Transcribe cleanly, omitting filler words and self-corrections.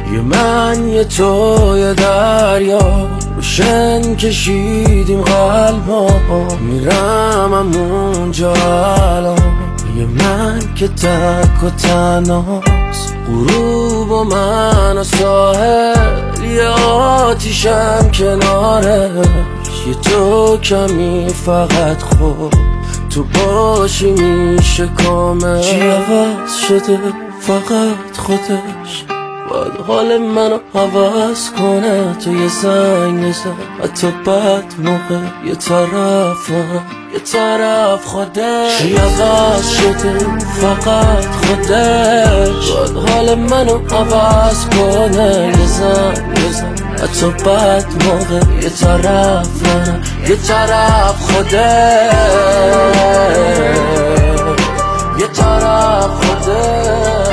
یه من یه تو یه دریا روشن کشیدیم قلبا، میرم همونجا الان. یه من که تک و تنهاست، غروب و من و ساحل، یه آتیشم کنارش، یه تو کمی فقط خود تو باشی میشه کامل. چی عوض شده فقط خودش باید حال منو عوض کنه. تو یه زنگ بزن حتی بد موقع، یه طرف خودش. چی عوض شده فقط خودش باید حال منو عوض کنه. یه زنگ بزن حتی بد موقع، یه طرف خودش، یه طرف خودش.